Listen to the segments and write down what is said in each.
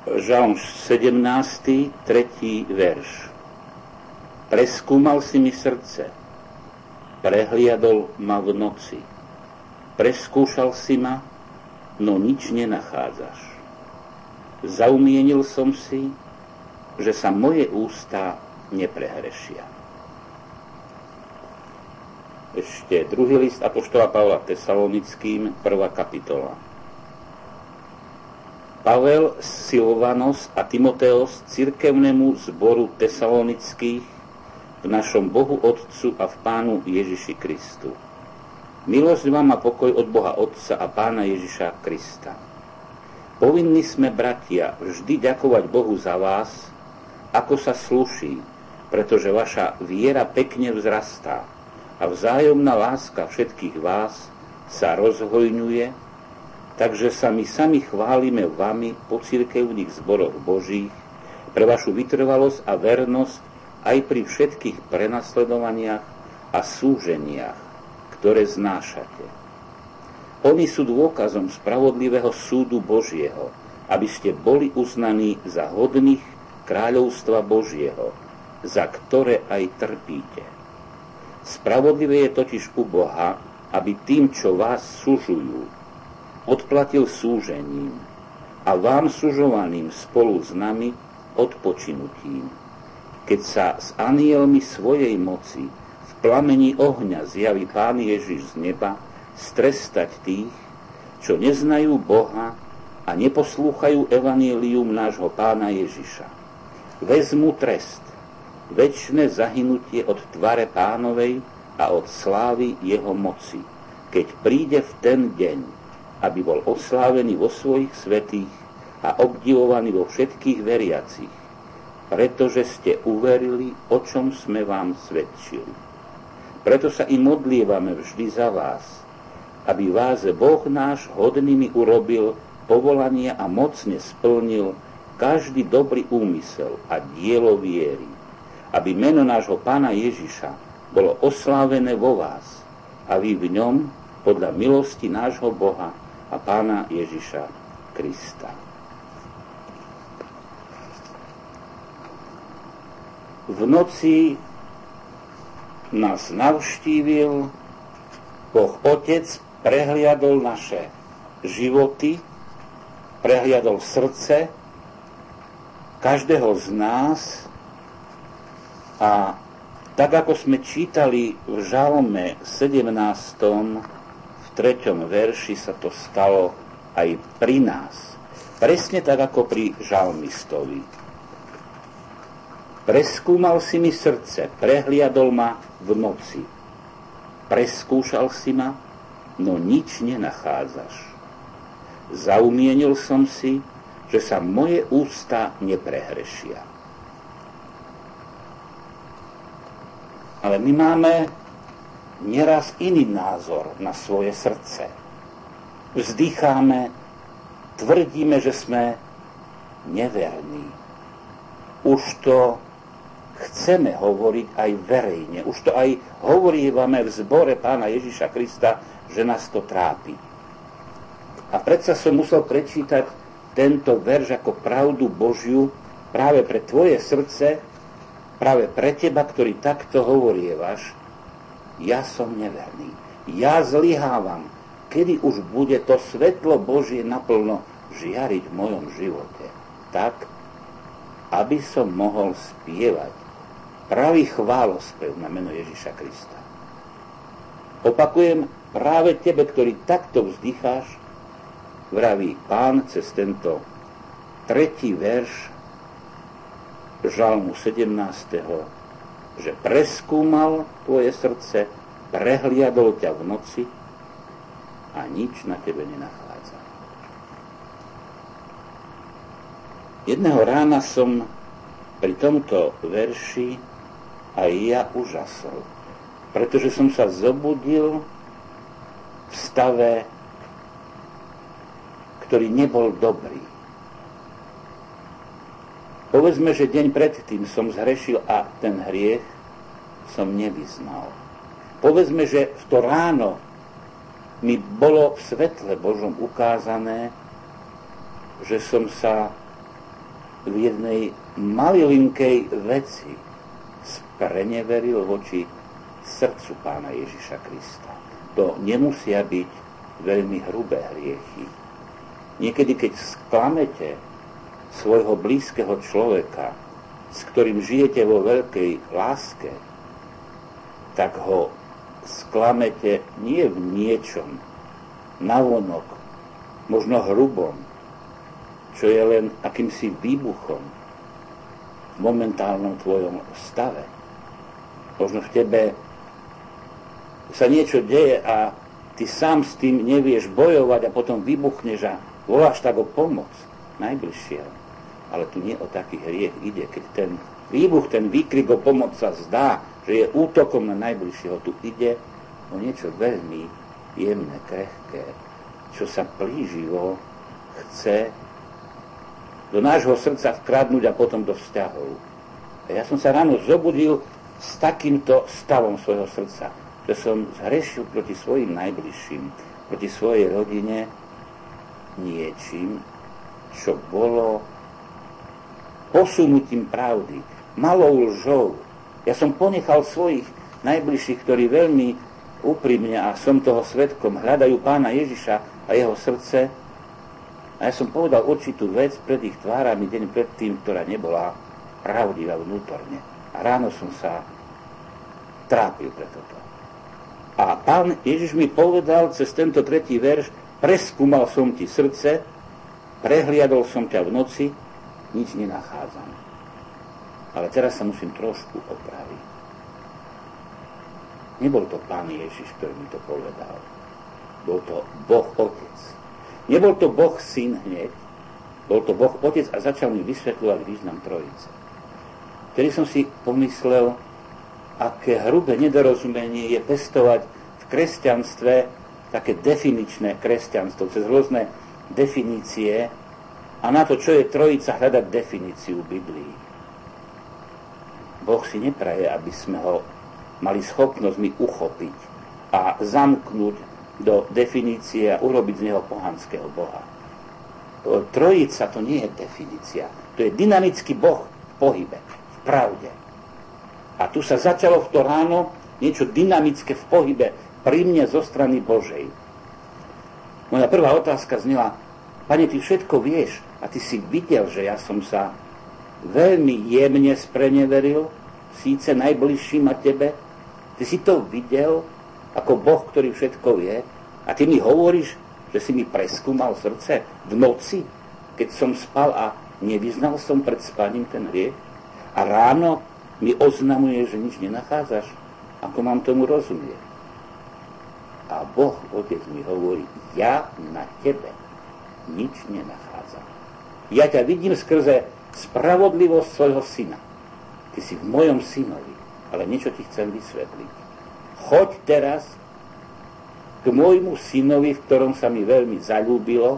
Žalm 17, 3. verš. Preskúmal si mi srdce, prehliadol ma v noci. Preskúšal si ma, no nič nenachádzaš. Zaumienil som si, že sa moje ústa neprehrešia. Ešte druhý list apoštola Pavla Tesalonickým, 1. kapitola. Pavel, Silvanos a Timoteos cirkevnému zboru tesalonických v našom Bohu Otcu a v Pánu Ježiši Kristu. Milosť vám a pokoj od Boha Otca a Pána Ježiša Krista. Povinní sme, bratia, vždy ďakovať Bohu za vás, ako sa sluší, pretože vaša viera pekne vzrastá a vzájomná láska všetkých vás sa rozhojňuje, takže sa my sami chválime vami po cirkevných zboroch Božích pre vašu vytrvalosť a vernosť aj pri všetkých prenasledovaniach a súženiach, ktoré znášate. Oni sú dôkazom spravodlivého súdu Božieho, aby ste boli uznaní za hodných kráľovstva Božieho, za ktoré aj trpíte. Spravodlivé je totiž u Boha, aby tým, čo vás sužujú, odplatil súžením a vám sužovaným spolu s nami odpočinutím, keď sa s anielmi svojej moci v plameni ohňa zjaví Pán Ježiš z neba strestať tých, čo neznajú Boha a neposlúchajú evanjelium nášho Pána Ježiša. Vezmu trest, večné zahynutie od tvare Pánovej a od slávy jeho moci, keď príde v ten deň, aby bol oslávený vo svojich svätých a obdivovaný vo všetkých veriacich, pretože ste uverili, o čom sme vám svedčili. Preto sa i modlievame vždy za vás, aby vás Boh náš hodnými urobil povolania a mocne splnil každý dobrý úmysel a dielo viery, aby meno nášho Pána Ježiša bolo oslávené vo vás a vy v ňom podľa milosti nášho Boha a Pána Ježiša Krista. V noci nás navštívil Boh Otec, prehliadol naše životy, prehliadol srdce každého z nás a tak ako sme čítali v Žalme 17. v 3. verši sa to stalo aj pri nás. Presne tak ako pri žalmistovi. Preskúmal si mi srdce, prehliadol ma v noci. Preskúšal si ma, no nič nenachádzaš. Zaumienil som si, že sa moje ústa neprehrešia. Ale my máme neraz iný názor na svoje srdce. Vzdycháme, tvrdíme, že sme neverní. Už to chceme hovoriť aj verejne. Už to aj hovorívame v zbore Pána Ježiša Krista, že nás to trápi. A predsa som musel prečítať tento verš ako pravdu Božiu práve pre tvoje srdce, práve pre teba, ktorý takto hovorievaš. Ja som neverný. Ja zlyhávam. Kedy už bude to svetlo Božie naplno žiariť v mojom živote? Tak, aby som mohol spievať pravý chválospev na meno Ježiša Krista. Opakujem, práve tebe, ktorý takto vzdycháš, vraví Pán cez tento 3. verš Žalmu 17., že preskúmal tvoje srdce, prehliadol ťa v noci a nič na tebe nenachádza. Jedného rána som pri tomto verši aj ja úžasol, pretože som sa zobudil v stave, ktorý nebol dobrý. Povedzme, že deň predtým som zhrešil a ten hriech som nevyznal. Povedzme, že v to ráno mi bolo v svetle Božom ukázané, že som sa v jednej malilinkej veci spreneveril voči srdcu Pána Ježiša Krista. To nemusia byť veľmi hrubé hriechy. Niekedy, keď sklamete svojho blízkeho človeka, s ktorým žijete vo veľkej láske, tak ho sklamete nie v niečom navonok, možno hrubom, čo je len akýmsi výbuchom v momentálnom tvojom stave. Možno v tebe sa niečo deje a ty sám s tým nevieš bojovať a potom vybuchneš a voláš tak o pomoc najbližšieho. Ale tu nie o taký hriech ide. Keď ten výbuch, ten výkrik o pomoc sa zdá, že je útokom na najbližšieho, tu ide o niečo veľmi jemné, krehké, čo sa plíživo chce do nášho srdca vkradnúť a potom do vzťahov. A ja som sa ráno zobudil s takýmto stavom svojho srdca, že som zhrešil proti svojim najbližším, proti svojej rodine niečím, čo bolo posunutím pravdy, malou lžou. Ja som ponechal svojich najbližších, ktorí veľmi úprimne, a som toho svedkom, hľadajú Pána Ježiša a jeho srdce. A ja som povedal určitú vec pred ich tvárami deň predtým, ktorá nebola pravdivá vnútorne. A ráno som sa trápil pre toto. A Pán Ježiš mi povedal cez tento 3. verš: preskúmal som ti srdce, prehliadol som ťa v noci, nič nenachádzam. Ale teraz sa musím trošku opraviť. Nebol to Pán Ježiš, ktorý mi to povedal. Bol to Boh Otec. Nebol to Boh Syn hneď. Bol to Boh Otec a začal mi vysvetľovať význam Trojice. Vtedy som si pomyslel, aké hrubé nedorozumenie je pestovať v kresťanstve také definičné kresťanstvo, cez rôzne definície, a na to, čo je Trojica, hľadať definíciu Biblii. Boh si nepraje, aby sme ho mali schopnosť mi uchopiť a zamknúť do definície a urobiť z neho pohanského Boha. Trojica to nie je definícia. To je dynamický Boh v pohybe, v pravde. A tu sa začalo v to ráno niečo dynamické v pohybe pri mne zo strany Božej. Moja prvá otázka znela: Pane, ty všetko vieš a ty si videl, že ja som sa veľmi jemne spreneveril, síce najbližším a tebe. Ty si to videl ako Boh, ktorý všetko vie, a ty mi hovoríš, že si mi preskúmal srdce v noci, keď som spal a nevyznal som pred spaním ten hriech, a ráno mi oznamuje, že nič nenachádzaš. Ako mám tomu rozumieť? A Boh Otec mi hovorí: ja na tebe nič nenachádzam. Ja ťa vidím skrze spravodlivosť svojho syna. Ty si v mojom synovi, ale niečo ti chcem vysvetliť. Choď teraz k môjmu synovi, v ktorom sa mi veľmi zaľúbilo,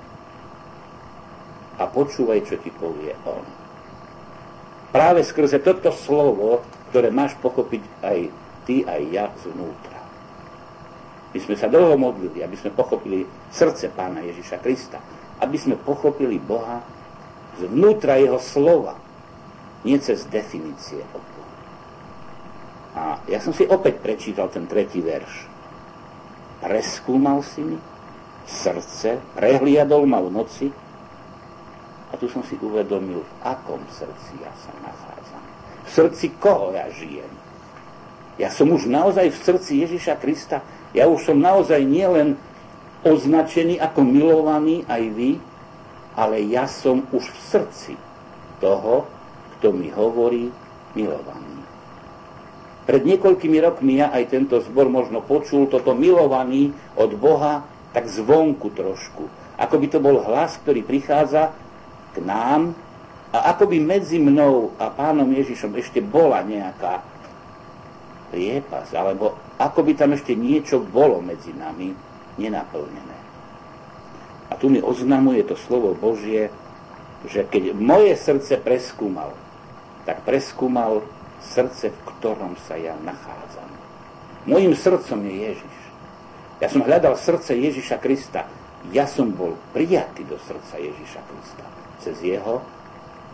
a počúvaj, čo ti povie on. Práve skrze toto slovo, ktoré máš pochopiť aj ty, aj ja zvnútra. My sme sa dlho modlili, aby sme pochopili srdce Pána Ježiša Krista, aby sme pochopili Boha zvnútra jeho slova, nie cez definície od Boha. A ja som si opäť prečítal ten 3. verš. Preskúmal si mi srdce, prehliadol ma v noci, a tu som si uvedomil, v akom srdci ja sa nachádzam. V srdci koho ja žijem. Ja som už naozaj v srdci Ježiša Krista. Ja už som naozaj nielen označený ako milovaný, aj vy, ale ja som už v srdci toho, kto mi hovorí milovaný. Pred niekoľkými rokmi ja aj tento zbor možno počul toto milovaný od Boha tak zvonku trošku. Ako by to bol hlas, ktorý prichádza k nám, a ako by medzi mnou a Pánom Ježišom ešte bola nejaká priepas, alebo ako by tam ešte niečo bolo medzi nami nenaplnené. A tu mi oznamuje to slovo Božie, že keď moje srdce preskúmal, tak preskúmal srdce, v ktorom sa ja nachádzam. Mojím srdcom je Ježiš. Ja som hľadal srdce Ježiša Krista. Ja som bol prijatý do srdca Ježiša Krista cez jeho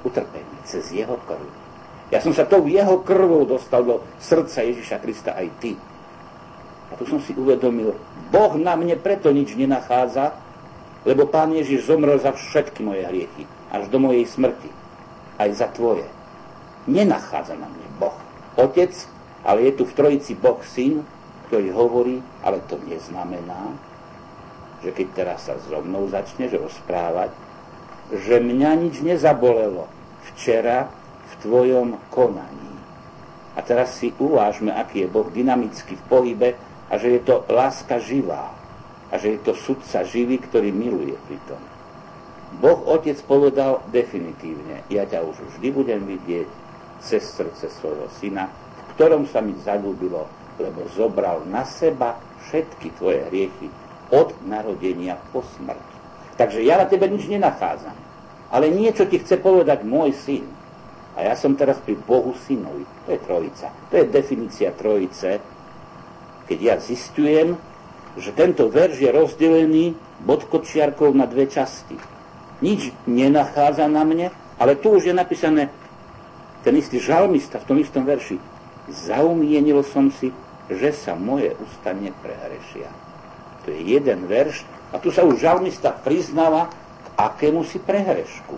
utrpenie cez jeho krv. Ja som sa tou jeho krvou dostal do srdca Ježiša Krista aj ty. A tu som si uvedomil, Boh na mne preto nič nenachádza, lebo Pán Ježiš zomrel za všetky moje hriechy, až do mojej smrti, aj za tvoje. Nenachádza na mne Boh Otec, ale je tu v Trojici Boh Syn, ktorý hovorí, ale to neznamená, že keď teraz sa so mnou začneš rozprávať, že mňa nič nezabolelo včera v tvojom konaní. A teraz si uvážme, aký je Boh dynamicky v pohybe a že je to láska živá a že je to sudca živý, ktorý miluje pritom. Boh Otec povedal definitívne, ja ťa už vždy budem vidieť cez srdce svojho Syna, v ktorom sa mi zaľúbilo, lebo zobral na seba všetky tvoje hriechy od narodenia po smrť. Takže ja na tebe nič nenachádzam. Ale niečo ti chce povedať môj Syn. A ja som teraz pri Bohu Synovi. To je Trojica. To je definícia Trojice. Keď ja zistujem, že tento verš je rozdelený bodkočiarkou na dve časti. Nič nenachádza na mne, ale tu už je napísané ten istý žalmista v tom istom verši. Zaumienil som si, že sa moje ústa neprehrešia. To je jeden verš a tu sa už žalmista priznáva k akému si prehrešku.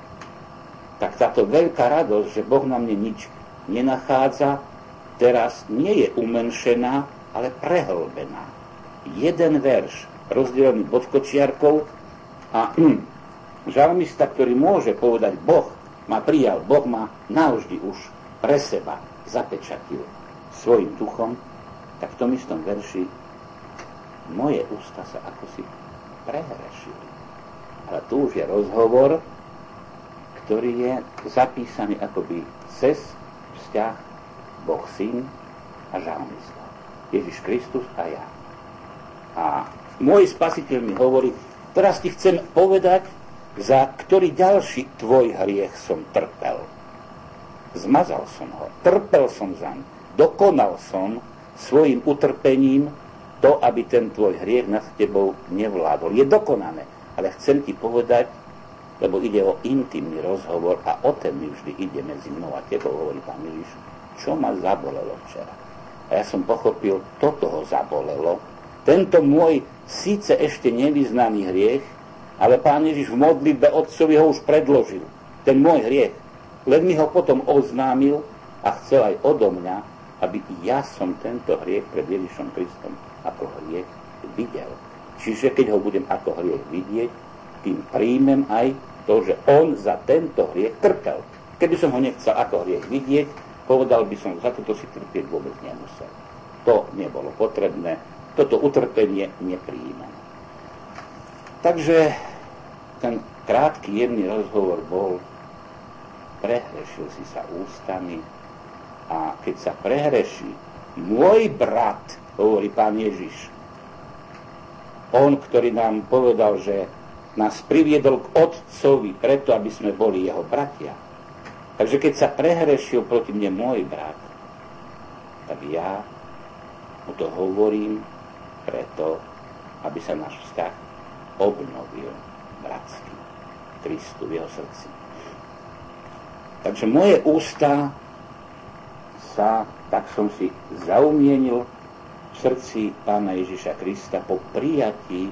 Tak táto veľká radosť, že Boh na mne nič nenachádza, teraz nie je umenšená, ale prehlbená. Jeden verš rozdelený bodkočiarkou a žalmista, ktorý môže povedať Boh ma prijal, Boh ma navždy už pre seba zapečatil svojim duchom, tak v tom istom verši moje ústa sa akosi prehrešili. Ale tu už je rozhovor, ktorý je zapísaný akoby cez vzťah Boh Syn a žalmista. Ježiš Kristus a ja. A môj Spasiteľ mi hovorí, teraz ti chcem povedať, za ktorý ďalší tvoj hriech som trpel. Zmazal som ho, trpel som zaň, dokonal som svojim utrpením to, aby ten tvoj hriech nad tebou nevládol. Je dokonané, ale chcem ti povedať, lebo ide o intimný rozhovor a o ten mi vždy ide medzi mnou a tebou, hovorí Pán Ježiš, čo ma zabolelo včera. A ja som pochopil, toto ho zabolelo, tento môj síce ešte nevyznaný hriech, ale Pán Ježiš v modlitbe Otcovi ho už predložil, ten môj hriech. Len mi ho potom oznámil a chcel aj odo mňa, aby ja som tento hriech pred Ježišom Kristom ako hriech videl. Čiže keď ho budem ako hriech vidieť, tým príjmem aj to, že on za tento hriech trpel. Keby som ho nechcel ako hriech vidieť, povedal by som, za toto si trpieť vôbec nemusel. To nebolo potrebné, toto utrpenie nepríjmem. Takže ten krátky, jemný rozhovor bol, prehrešil si sa ústami a keď sa prehreší môj brat, hovorí Pán Ježiš, on, ktorý nám povedal, že nás priviedol k Otcovi preto, aby sme boli jeho bratia. Takže keď sa prehrešil proti mne môj brat, tak ja mu to hovorím preto, aby sa náš vzťah obnovil bratský Kristu v jeho srdci. Takže moje ústa sa, tak som si zaumienil v srdci Pána Ježiša Krista po prijatí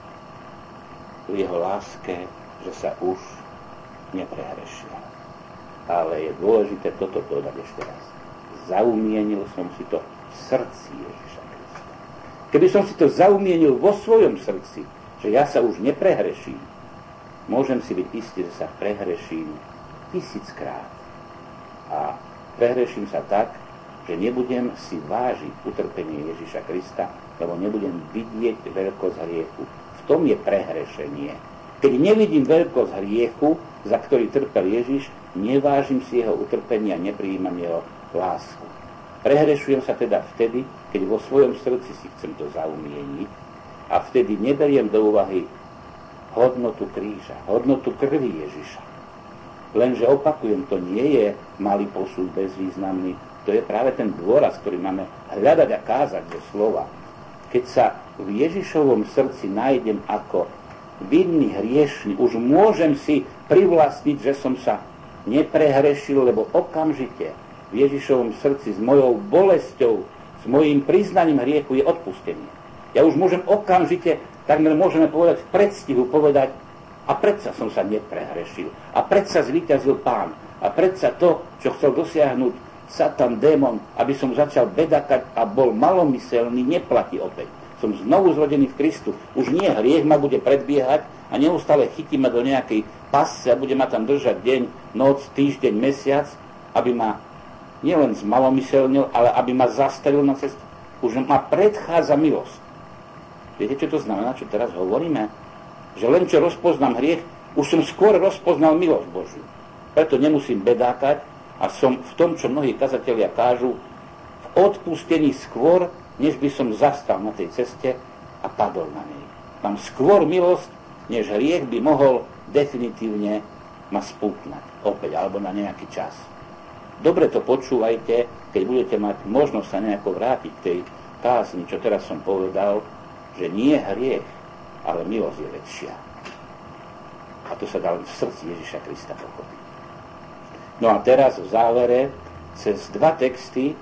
v jeho láske, že sa už neprehrešil. Ale je dôležité toto dodať ešte raz. Zaumienil som si to v srdci Ježiša Krista. Keby som si to zaumienil vo svojom srdci, že ja sa už neprehreším, môžem si byť istý, že sa prehreším 1000-krát. A prehreším sa tak, že nebudem si vážiť utrpenie Ježiša Krista, lebo nebudem vidieť veľkosť hriechu. V tom je prehrešenie. Keď nevidím veľkosť hriechu, za ktorý trpel Ježiš, nevážim si jeho utrpenia a neprijímam jeho lásku. Prehrešujem sa teda vtedy, keď vo svojom srdci si chcem to zaumieniť a vtedy neberiem do úvahy hodnotu kríža, hodnotu krvi Ježiša. Lenže opakujem, to nie je malý posud bezvýznamný, to je práve ten dôraz, ktorý máme hľadať a kázať zo slova. Keď sa v Ježišovom srdci nájdem ako vinný, hriešný, už môžem si privlastniť, že som sa neprehrešil, lebo okamžite v Ježišovom srdci s mojou bolesťou, s mojím priznaním hriechu je odpustenie. Ja už môžem okamžite, takmer môžeme povedať v predstihu povedať, a predsa som sa neprehrešil, a predsa zvíťazil Pán, a predsa to, čo chcel dosiahnuť Satan, démon, aby som začal bedakať a bol malomyselný, neplatí opäť. Som znovu zrodený v Kristu. Už nie hriech ma bude predbiehať a neustále chytí ma do nejakej pasce a bude ma tam držať deň, noc, týždeň, mesiac, aby ma nielen zmalomyselnil, ale aby ma zastavil na ceste. Už ma predchádza milosť. Viete, čo to znamená, čo teraz hovoríme? Že len čo rozpoznám hriech, už som skôr rozpoznal milosť Božiu. Preto nemusím bedákať a som v tom, čo mnohí kazatelia kážu, v odpustení skôr, než by som zastal na tej ceste a padol na nej. Mám skôr milosť, než hriech by mohol definitívne ma spúknať opäť, alebo na nejaký čas. Dobre to počúvajte, keď budete mať možnosť sa nejako vrátiť k tej kázni, čo teraz som povedal, že nie hriech, ale milosť je väčšia. A to sa dá len v srdci Ježiša Krista pochopiť. No a teraz v závere, cez 2 texty,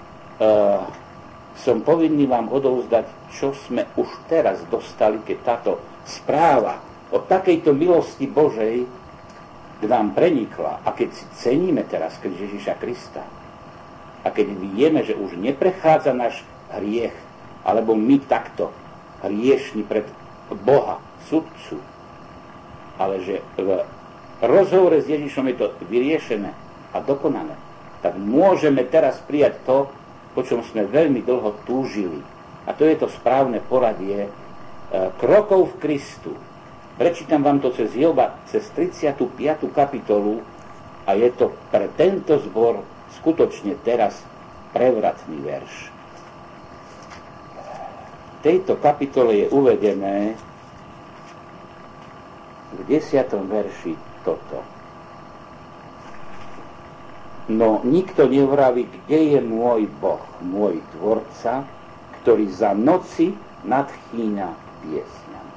som povinný vám odovzdať, čo sme už teraz dostali, keď táto správa o takejto milosti Božej k nám prenikla. A keď si ceníme teraz kríž Ježiša Krista a keď vieme, že už neprechádza náš hriech, alebo my takto hriešni pred Boha, sudcu, ale že v rozhovore s Ježišom je to vyriešené a dokonané, tak môžeme teraz prijať to, po čom sme veľmi dlho túžili. A to je to správne poradie krokov v Kristu. Prečítam vám to cez Joba, cez 35. kapitolu a je to pre tento zbor skutočne teraz prevratný verš. V tejto kapitole je uvedené v 10. verši toto. No nikto nevraví, kde je môj Boh, môj Tvorca, ktorý za noci nadchýňa piesňami.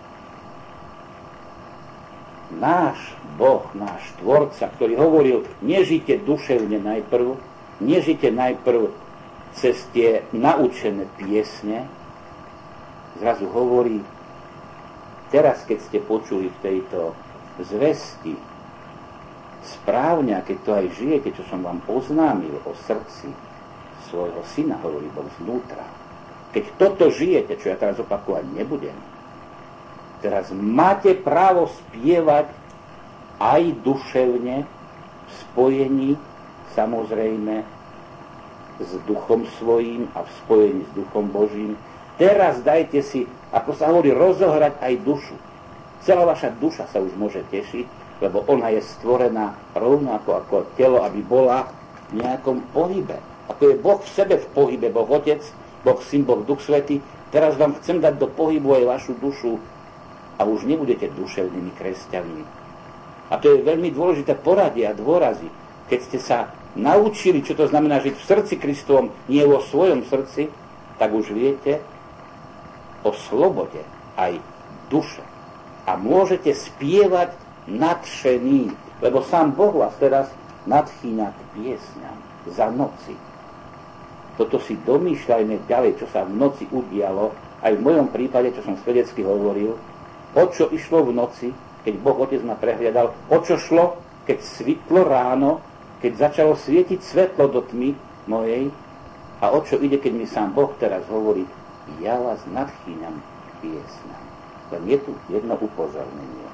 Náš Boh, náš Tvorca, ktorý hovoril, nežite duševne najprv, nežite najprv cez tie naučené piesne, zrazu hovorí, teraz keď ste počuli v tejto zvesti, správne, a keď to aj žijete, čo som vám oznámil o srdci svojho syna, hovorí Boh znútra. Keď toto žijete, čo ja teraz opakovať nebudem, teraz máte právo spievať aj duševne v spojení, samozrejme, s duchom svojím a v spojení s duchom Božím. Teraz dajte si, ako sa hovorí, rozohrať aj dušu. Celá vaša duša sa už môže tešiť, lebo ona je stvorená rovnako ako telo, aby bola v nejakom pohybe. Ako je Boh v sebe v pohybe, Boh Otec, Boh Syn, Boh Duch Svätý, teraz vám chcem dať do pohybu aj vašu dušu a už nebudete duševnými kresťanmi. A to je veľmi dôležité poradie a dôrazy. Keď ste sa naučili, čo to znamená žiť v srdci Kristovom, nie vo svojom srdci, tak už viete o slobode aj duše. A môžete spievať nadšený, lebo sám Boh vás teraz nadchýňa k piesňam za noci. Toto si domýšľajme ďalej, čo sa v noci udialo, aj v mojom prípade, čo som svedecky hovoril, o čo išlo v noci, keď Boh Otec ma prehliadal, o čo šlo, keď svitlo ráno, keď začalo svietiť svetlo do tmy mojej, a o čo ide, keď mi sám Boh teraz hovorí, ja vás nadchýňam k piesňam. Len je tu jedno upozornenie.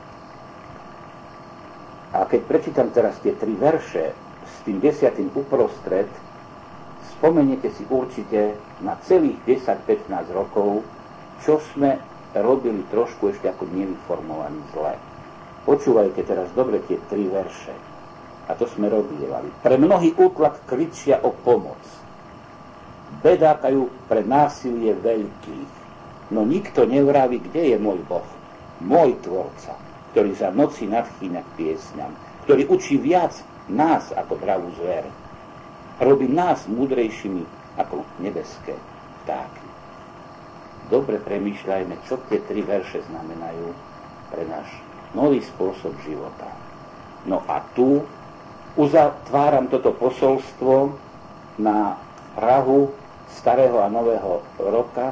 A keď prečítam teraz tie 3 verše s tým 10. uprostred, spomeniete si určite na celých 10-15 rokov, čo sme robili trošku ešte ako nevyformovaní zle. Počúvajte teraz dobre tie 3 verše. A to sme robievali. Pre mnohý útlak kričia o pomoc. Bedákajú pre násilie veľkých. No nikto nevraví, kde je môj Boh, môj Tvorca, ktorý za noci nadchýňa k piesňam, ktorý učí viac nás ako dravú zver. Robí nás múdrejšími ako nebeské vtáky. Dobre premýšľajme, čo tie 3 verše znamenajú pre náš nový spôsob života. No a tu uzatváram toto posolstvo na prahu starého a nového roka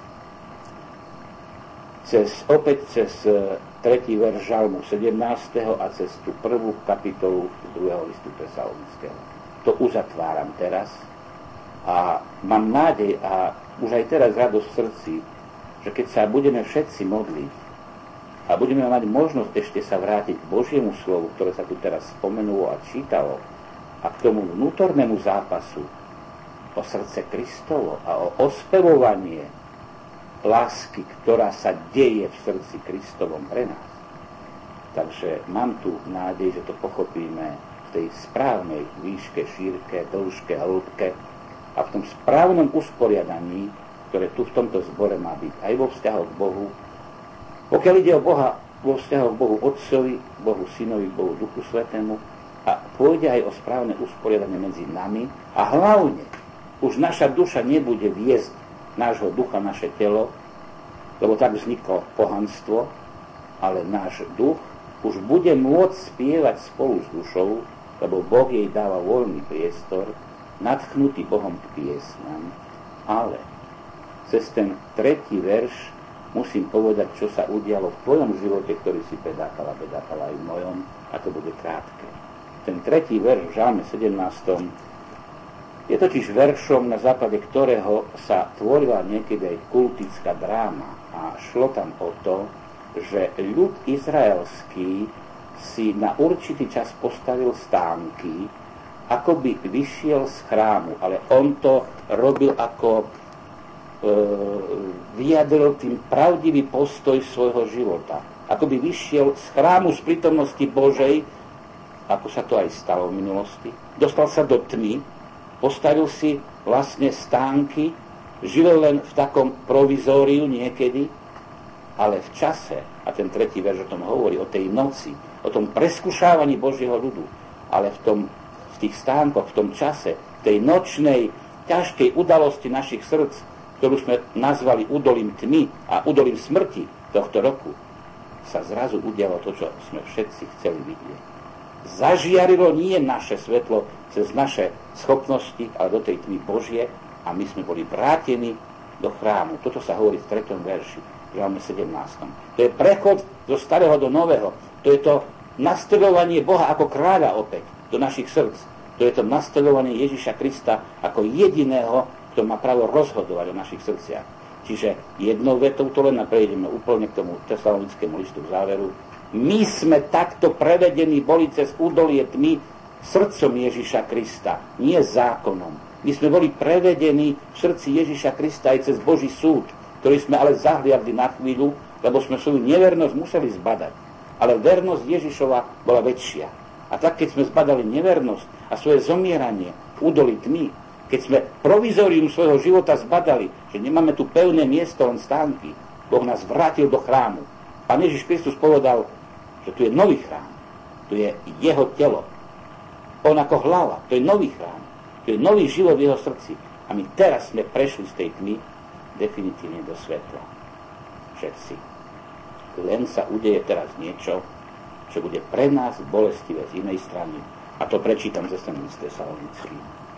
opäť cez 3. verš Žalmu 17. a cez tú prvú kapitolu 2. listu Tesalonického. To uzatváram teraz a mám nádej a už aj teraz radosť v srdci, že keď sa budeme všetci modliť a budeme mať možnosť ešte sa vrátiť k Božiemu slovu, ktoré sa tu teraz spomenulo a čítalo, a k tomu vnútornému zápasu o srdce Kristovo a o ospevovanie lásky, ktorá sa deje v srdci Kristovom pre nás. Takže mám tu nádej, že to pochopíme v tej správnej výške, šírke, dĺžke, hĺbke a v tom správnom usporiadaní, ktoré tu v tomto zbore má byť aj vo vzťahu k Bohu. Pokiaľ ide o Boha, vo vzťahu k Bohu Otcovi, Bohu Synovi, Bohu Duchu Svätému a pôjde aj o správne usporiadanie medzi nami a hlavne už naša duša nebude viesť nášho ducha, naše telo, lebo tak vzniklo pohanstvo, ale náš duch už bude môcť spievať spolu s dušou, lebo Boh jej dáva voľný priestor, nadchnutý Bohom k piesňam. Ale cez ten 3. verš musím povedať, čo sa udialo v tvojom živote, ktorý si bedákala aj v mojom, a to bude krátke. Ten 3. verš v Žalme 17. je totiž veršom, na základe ktorého sa tvorila niekedy aj kultická dráma a šlo tam o to, že ľud izraelský si na určitý čas postavil stánky, ako by vyšiel z chrámu, ale on to robil ako vyjadril tým pravdivý postoj svojho života. Ako by vyšiel z chrámu z prítomnosti Božej, ako sa to aj stalo v minulosti, dostal sa do tmy, postavil si vlastne stánky, žil len v takom provizóriu niekedy, ale v čase, a ten 3. verš o tom hovorí, o tej noci, o tom preskúšávaní Božieho ľudu, ale v tých stánkoch, v tom čase, tej nočnej, ťažkej udalosti našich srdc, ktorú sme nazvali údolím tmy a údolím smrti tohto roku, sa zrazu udialo to, čo sme všetci chceli vidieť. Zažiarilo nie naše svetlo cez naše schopnosti, ale do tej tmy Božie a my sme boli vrátení do chrámu. Toto sa hovorí v 3. verši, v Žalme 17. To je prechod zo starého do nového. To je to nasteľovanie Boha ako kráľa opäť do našich srdc. To je to nasteľovanie Ježiša Krista ako jediného, kto má právo rozhodovať o našich srdciach. Čiže jednou vetou to len a prejdeme úplne k tomu tesalonickému listu v záveru. My sme takto prevedení boli cez údolie tmy srdcom Ježiša Krista, nie zákonom. My sme boli prevedení v srdci Ježiša Krista aj cez Boží súd, ktorý sme ale zahliadli na chvíľu, lebo sme svoju nevernosť museli zbadať. Ale vernosť Ježišova bola väčšia. A tak, keď sme zbadali nevernosť a svoje zomieranie v údolí tmy, keď sme provizorium svojho života zbadali, že nemáme tu pevné miesto, len stánky, Boh nás vrátil do chrámu. Pán Ježiš Kristus povedal, že tu je nový chrám, tu je jeho telo. On ako hlava, to je nový chrám, to je nový život v jeho srdci. A my teraz sme prešli z tej tmy definitívne do svetla. Všetci. Len sa udeje teraz niečo, čo bude pre nás bolestivé z inej strany. A to prečítam ze ten list Tesalonický.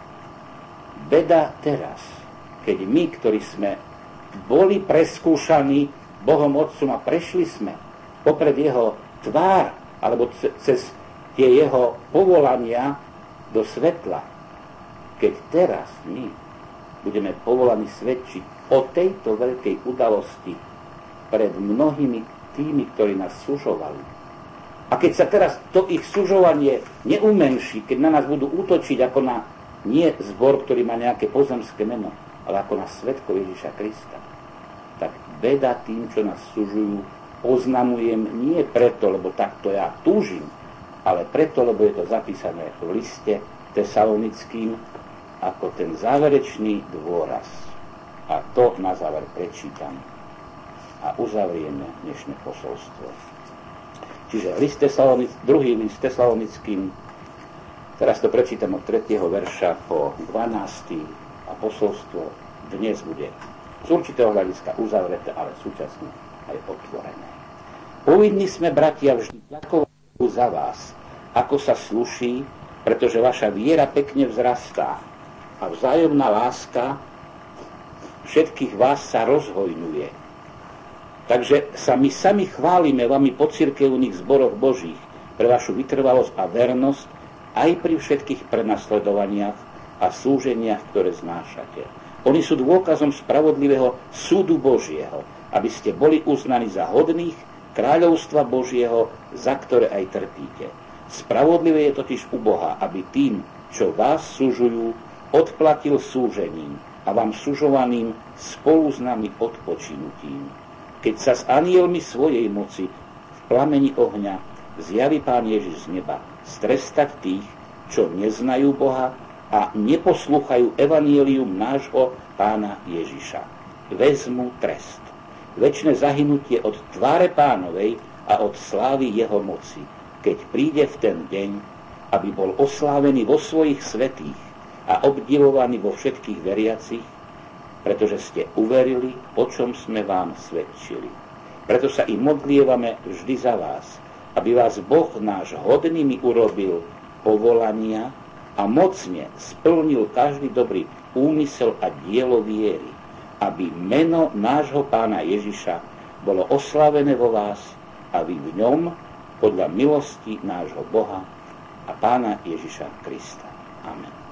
Beda teraz, keď my, ktorí sme boli preskúšaní Bohom Otcom a prešli sme popred jeho tvár, alebo cez tie jeho povolania do svetla, keď teraz my budeme povolaní svedčiť o tejto veľkej udalosti pred mnohými tými, ktorí nás sužovali. A keď sa teraz to ich sužovanie neumenší, keď na nás budú útočiť ako na nie zbor, ktorý má nejaké pozemské meno, ale ako na svedkov Ježiša Krista, tak beda tým, čo nás sužujú, oznamujem nie preto, lebo takto ja túžim, ale preto, lebo je to zapísané v liste Tesalonickým ako ten záverečný dôraz. A to na záver prečítam a uzavrieme dnešné posolstvo. Čiže druhý list Tesalonickým, teraz to prečítam od 3. verša po 12. a posolstvo dnes bude z určitého hľadiska uzavreté, ale súčasne aj otvorené. Povinní sme, bratia, vždy ďakovať za vás, ako sa sluší, pretože vaša viera pekne vzrastá a vzájomná láska všetkých vás sa rozhojňuje. Takže sa my sami chválime vami po cirkevných zboroch Božích pre vašu vytrvalosť a vernosť aj pri všetkých prenasledovaniach a súženiach, ktoré znášate. Oni sú dôkazom spravodlivého súdu Božieho, aby ste boli uznaní za hodných kráľovstva Božieho, za ktoré aj trpíte. Spravodlivé je totiž u Boha, aby tým, čo vás súžujú, odplatil súžením a vám sužovaným spolu s nami odpočinutím. Keď sa s anielmi svojej moci v plameni ohňa zjaví Pán Ježiš z neba, strestať tých, čo neznajú Boha a neposlúchajú evanjelium nášho Pána Ježiša. Vezmu trest. Večné zahynutie od tváre Pánovej a od slávy jeho moci, keď príde v ten deň, aby bol oslávený vo svojich svätých a obdivovaný vo všetkých veriacich, pretože ste uverili, o čom sme vám svedčili. Preto sa i modlievame vždy za vás, aby vás Boh náš hodnými urobil povolania a mocne splnil každý dobrý úmysel a dielo viery, aby meno nášho Pána Ježiša bolo oslavené vo vás a vy v ňom podľa milosti nášho Boha a Pána Ježiša Krista. Amen.